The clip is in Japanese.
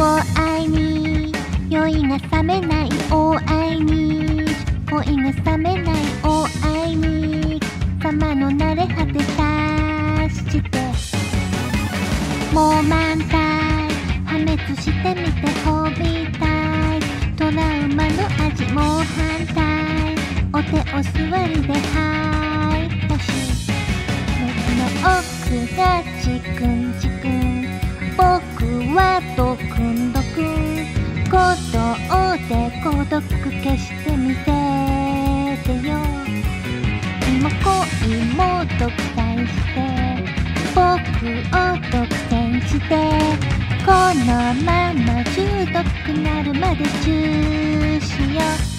を愛に酔いが覚めないを愛に恋が冷めないを愛に様の慣れ果てさしてもう満タイ破滅してみて褒美たいトラウマの味もう反対お手お座りではいだし目の奥がチクンチクン僕はドクンドクン鼓動で孤独消してみててよ今恋も独裁して僕を独占してこのまま中毒なるまでチューしよう